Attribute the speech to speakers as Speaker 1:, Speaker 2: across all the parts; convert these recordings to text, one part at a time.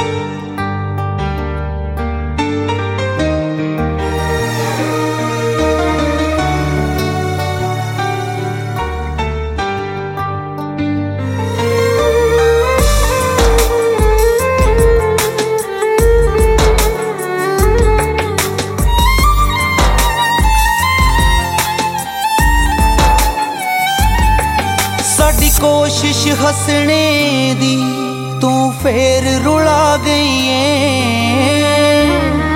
Speaker 1: साडी कोशिश हसने दी तू फेर रुला गई है।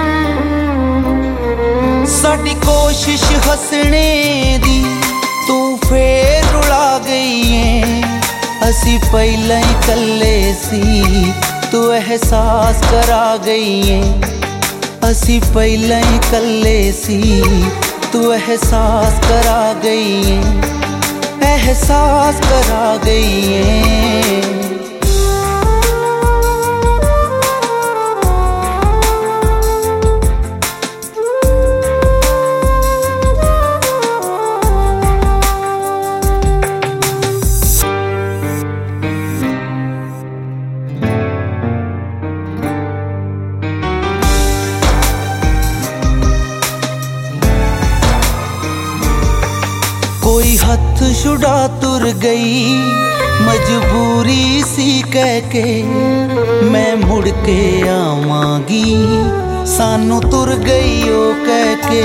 Speaker 1: साडी कोशिश हसने दी तू फेर रुला गई है। असी पहले ही कल्ले सी तू एहसास करा गई है। असी पहले ही कल्ले सी तू एहसास करा गई है। एहसास करा गई है। कोई हथ छुड़ा तुर गई मजबूरी सी कह के, मैं मुड़ के आवांगी सानू तुर गई ओ कह के।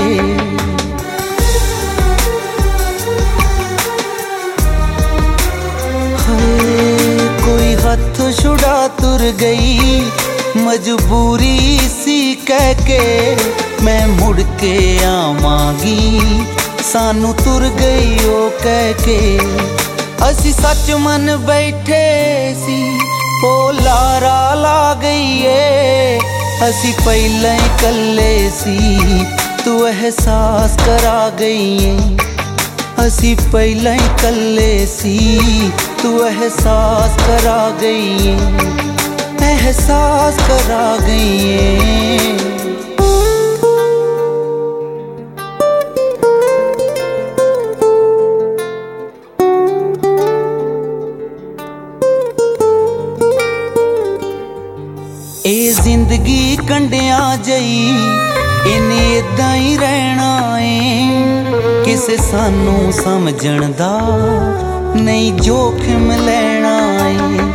Speaker 1: कोई हथ छुड़ा तुर गई मजबूरी सी कह के, मैं मुड़ के आवांगी सानू तुर गई ओ कह के। असी सच मन बैठे सी ओ लारा ला गई है। असी पहले ही कल्ले सी तू एहसास करा गई है। असी पहले ही कल्ले सी तू एहसास करा गई है। एहसास करा गई है। ए जिंदगी कंडिया जई इन्हें इदा ही रहना है। किसे सानू समझण दा नहीं जोखिम लेना है।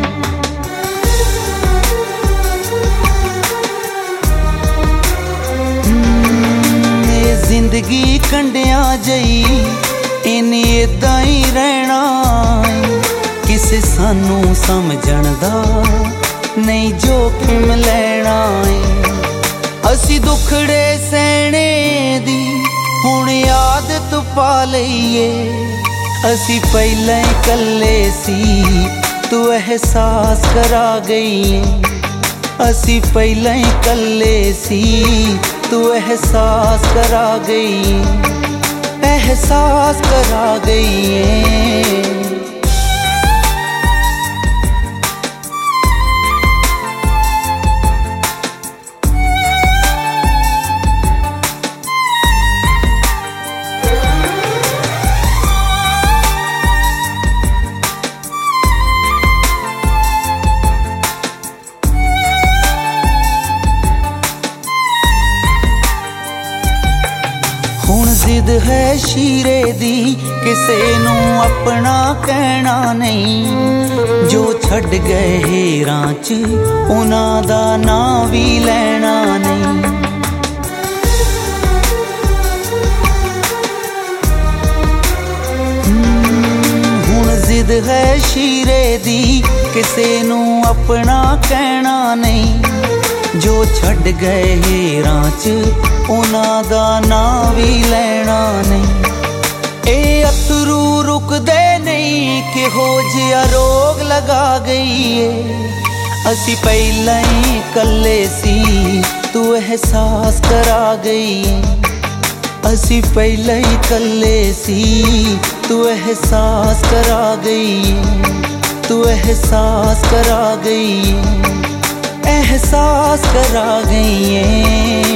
Speaker 1: ए जिंदगी कंडिया जई इन्हें इदा ही रहना है। किसे सानू समझण दा नहीं जोखिम लेना है। असी दुखड़े सहने दी हुण आदत पा लईए। असी पहले ही कल्ले सी तू एहसास करा गई है। असी पहले ही कल्ले सी तू एहसास करा गई है। एहसास करा गई है। हुण जिद है शीरे दी किसे नू अपना कहना नहीं। जो छड़ गए हेरां च उन्हां दा नां भी लेना नहीं। हुण जिद है शीरे दी किसे नू अपना कहना नहीं। जो छड़ गए हेरां च उन्हां दा नां भी लेना नहीं। ए अथरू रुकदे नहीं किहो जिहा रोग लगा गई है। असी पहले ही कल्ले सी तू एहसास करा गई है। असी पहले ही कल्ले सी तू एहसास करा गई है। तू एहसास करा गई है। एहसास करा गई है।